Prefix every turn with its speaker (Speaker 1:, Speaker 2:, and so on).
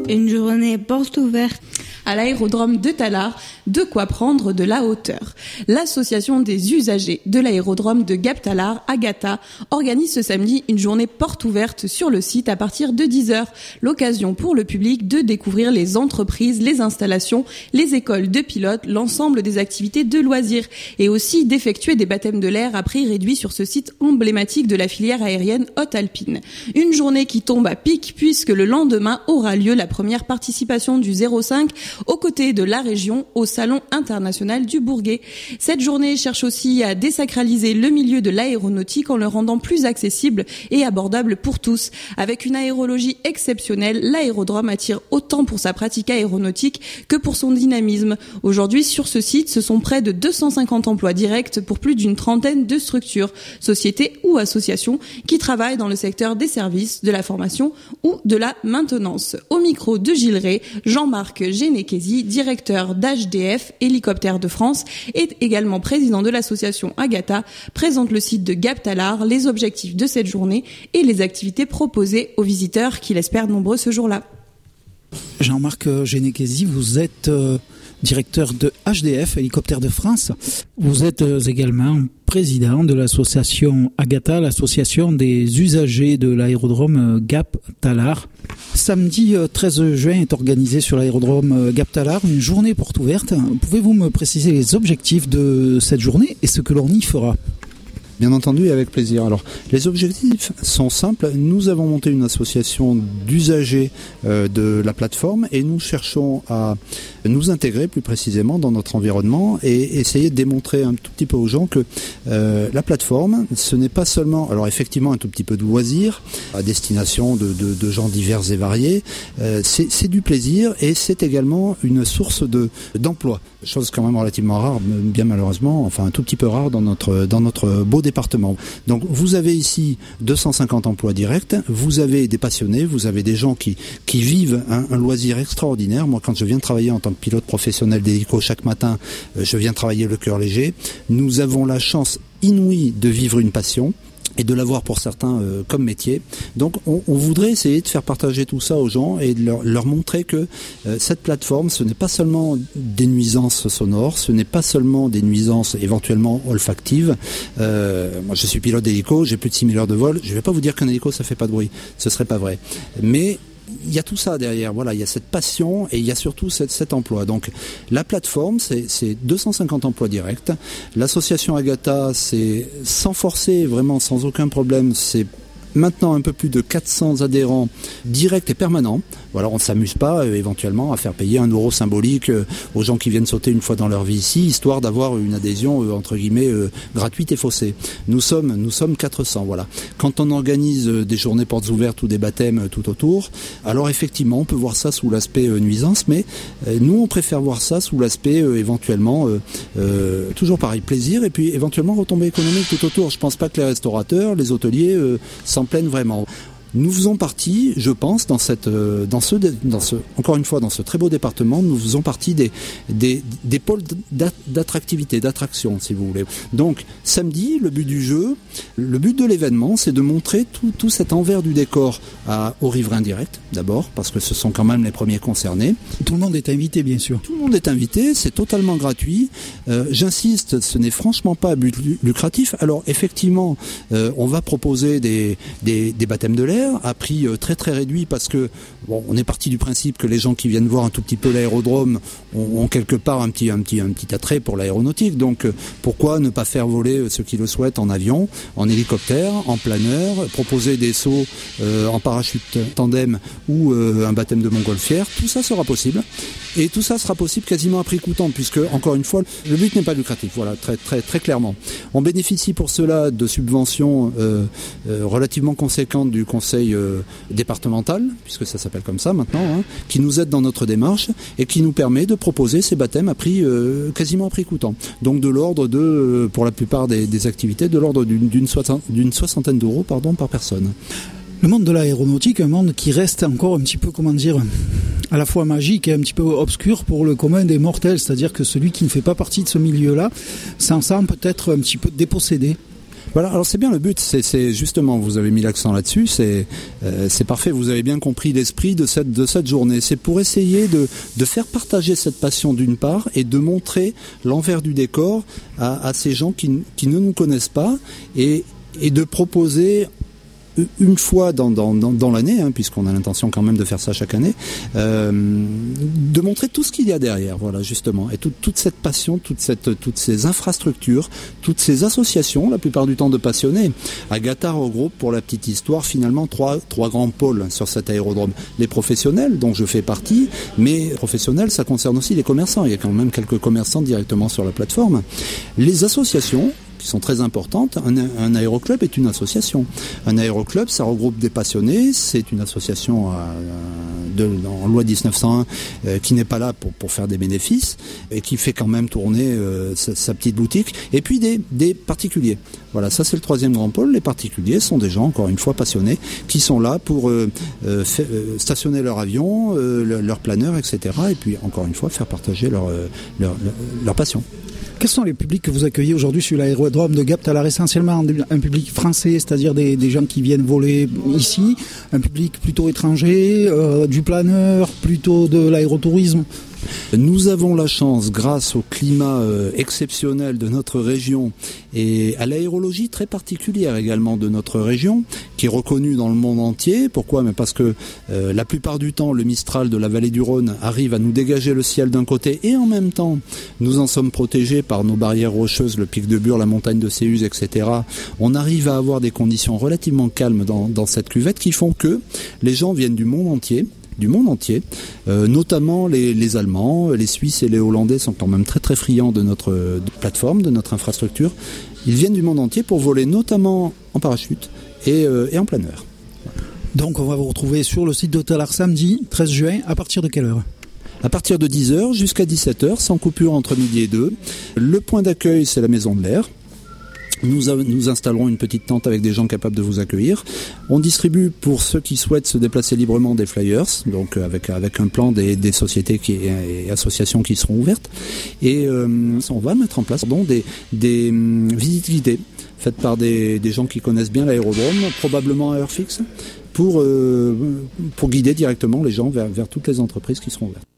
Speaker 1: Une journée porte ouverte.
Speaker 2: À l'aérodrome de Tallard, de quoi prendre de la hauteur. L'association des usagers de l'aérodrome de Gap-Tallard, Agata, organise ce samedi une journée porte ouverte sur le site à partir de 10h. L'occasion pour le public de découvrir les entreprises, les installations, les écoles de pilotes, l'ensemble des activités de loisirs et aussi d'effectuer des baptêmes de l'air à prix réduit sur ce site emblématique de la filière aérienne haute-alpine. Une journée qui tombe à pic puisque le lendemain aura lieu la première participation du 05 aux côtés de la région au Salon international du Bourget. Cette journée cherche aussi à désacraliser le milieu de l'aéronautique en le rendant plus accessible et abordable pour tous. Avec une aérologie exceptionnelle, l'aérodrome attire autant pour sa pratique aéronautique que pour son dynamisme. Aujourd'hui, sur ce site, ce sont près de 250 emplois directs pour plus d'une trentaine de structures, sociétés ou associations qui travaillent dans le secteur des services, de la formation ou de la maintenance. Au micro de Gilles Ray, Jean-Marc Généquesi, directeur d'HDF Hélicoptères de France et également président de l'association Agata, présente le site de Gap-Tallard, les objectifs de cette journée et les activités proposées aux visiteurs qui l'espèrent nombreux ce jour-là.
Speaker 3: Jean-Marc Généquesi, vous êtes directeur de HDF Hélicoptères de France. Vous êtes également président de l'association Agata, l'association des usagers de l'aérodrome Gap-Tallard. Samedi 13 juin est organisée sur l'aérodrome Gap-Tallard une journée porte ouverte. Pouvez-vous me préciser les objectifs de cette journée et ce que l'on y fera ?
Speaker 4: Bien entendu, et avec plaisir. Alors, les objectifs sont simples. Nous avons monté une association d'usagers de la plateforme et nous cherchons à nous intégrer plus précisément dans notre environnement et essayer de démontrer un tout petit peu aux gens que la plateforme, ce n'est pas seulement, alors effectivement un tout petit peu de loisir à destination de gens divers et variés, c'est du plaisir et c'est également une source d'emploi. Chose quand même relativement rare, bien malheureusement, enfin un tout petit peu rare dans notre beau département. Donc vous avez ici 250 emplois directs, vous avez des passionnés, vous avez des gens qui vivent un loisir extraordinaire. Moi, quand je viens travailler en tant que pilote professionnel d'hélico chaque matin, je viens travailler le cœur léger. Nous avons la chance inouïe de vivre une passion et de l'avoir pour certains comme métier. Donc on voudrait essayer de faire partager tout ça aux gens et de leur montrer que cette plateforme, ce n'est pas seulement des nuisances sonores, ce n'est pas seulement des nuisances éventuellement olfactives. Moi je suis pilote d'hélico, j'ai plus de 6000 heures de vol, je ne vais pas vous dire qu'un hélico ça fait pas de bruit, ce serait pas vrai. Mais il y a tout ça derrière, voilà, il y a cette passion et il y a surtout cet emploi. Donc la plateforme, c'est 250 emplois directs. L'association Agata, c'est sans forcer, vraiment sans aucun problème, c'est maintenant un peu plus de 400 adhérents directs et permanents. Voilà, on ne s'amuse pas éventuellement à faire payer 1 euro symbolique aux gens qui viennent sauter une fois dans leur vie ici, histoire d'avoir une adhésion entre guillemets gratuite et faussée. Nous sommes 400, voilà. Quand on organise des journées portes ouvertes ou des baptêmes tout autour, alors effectivement on peut voir ça sous l'aspect nuisance, mais nous on préfère voir ça sous l'aspect éventuellement toujours pareil, plaisir et puis éventuellement retombées économiques tout autour. Je pense pas que les restaurateurs, les hôteliers s'en plaignent vraiment. Nous faisons partie, je pense, encore une fois, dans ce très beau département, nous faisons partie des pôles d'attractivité, d'attraction, si vous voulez. Donc, samedi, le but du jeu, le but de l'événement, c'est de montrer tout cet envers du décor aux riverains directs, d'abord, parce que ce sont quand même les premiers concernés.
Speaker 3: Tout le monde est invité, bien sûr.
Speaker 4: Tout le monde est invité, c'est totalement gratuit. J'insiste, ce n'est franchement pas à but lucratif. Alors, effectivement, on va proposer des baptêmes de l'air, à prix très très réduit parce que on est parti du principe que les gens qui viennent voir un tout petit peu l'aérodrome ont quelque part un petit attrait pour l'aéronautique, donc pourquoi ne pas faire voler ceux qui le souhaitent en avion, en hélicoptère, en planeur, proposer des sauts en parachute tandem ou un baptême de montgolfière, tout ça sera possible et tout ça sera possible quasiment à prix coûtant puisque encore une fois le but n'est pas lucratif, voilà, très très très clairement. On bénéficie pour cela de subventions relativement conséquentes du conseil départemental, puisque ça s'appelle comme ça maintenant, qui nous aide dans notre démarche et qui nous permet de proposer ces baptêmes à prix quasiment à prix coûtant. Donc de l'ordre de, pour la plupart des activités, de l'ordre d'une soixantaine d'euros par personne.
Speaker 3: Le monde de l'aéronautique, un monde qui reste encore un petit peu, à la fois magique et un petit peu obscur pour le commun des mortels, c'est-à-dire que celui qui ne fait pas partie de ce milieu-là s'en sent peut-être un petit peu dépossédé.
Speaker 4: Voilà, alors c'est bien le but, c'est justement, vous avez mis l'accent là-dessus, c'est parfait, vous avez bien compris l'esprit de cette journée. C'est pour essayer de faire partager cette passion d'une part et de montrer l'envers du décor à ces gens qui ne nous connaissent pas et de proposer une fois dans l'année, puisqu'on a l'intention quand même de faire ça chaque année, de montrer tout ce qu'il y a derrière, voilà, justement, et toute cette passion, toutes ces infrastructures, toutes ces associations, la plupart du temps de passionnés. Agata regroupe, pour la petite histoire, finalement trois grands pôles sur cet aérodrome. Les professionnels, dont je fais partie, mais professionnels, ça concerne aussi les commerçants. Il y a quand même quelques commerçants directement sur la plateforme. Les associations, qui sont très importantes. Un aéroclub est une association. Un aéroclub, ça regroupe des passionnés. C'est une association en loi 1901 qui n'est pas là pour faire des bénéfices et qui fait quand même tourner sa petite boutique. Et puis des particuliers. Voilà, ça c'est le troisième grand pôle. Les particuliers sont des gens, encore une fois, passionnés, qui sont là pour stationner leur avion, leur planeur, etc. Et puis, encore une fois, faire partager leur passion.
Speaker 3: Quels sont les publics que vous accueillez aujourd'hui sur l'aérodrome de Gap-Talar? Essentiellement un public français, c'est-à-dire des gens qui viennent voler ici, un public plutôt étranger, du planeur, plutôt de l'aérotourisme.
Speaker 4: Nous avons la chance, grâce au climat exceptionnel de notre région et à l'aérologie très particulière également de notre région, qui est reconnue dans le monde entier. Pourquoi ? Mais parce que la plupart du temps, le Mistral de la vallée du Rhône arrive à nous dégager le ciel d'un côté et en même temps, nous en sommes protégés par nos barrières rocheuses, le pic de Bure, la montagne de Céus, etc. On arrive à avoir des conditions relativement calmes dans cette cuvette qui font que les gens viennent du monde entier, notamment les Allemands, les Suisses et les Hollandais sont quand même très très friands de notre plateforme, de notre infrastructure. Ils viennent du monde entier pour voler notamment en parachute et en planeur.
Speaker 3: Donc on va vous retrouver sur le site de Talar samedi 13 juin, à partir de quelle heure ?
Speaker 4: À partir de 10h jusqu'à 17h, sans coupure entre midi et 2. Le point d'accueil, c'est la Maison de l'Air. Nous installerons une petite tente avec des gens capables de vous accueillir. On distribue pour ceux qui souhaitent se déplacer librement des flyers, donc avec un plan des sociétés et associations qui seront ouvertes. Et on va mettre en place des visites guidées faites par des gens qui connaissent bien l'aérodrome, probablement à heure fixe, pour guider directement les gens vers toutes les entreprises qui seront ouvertes.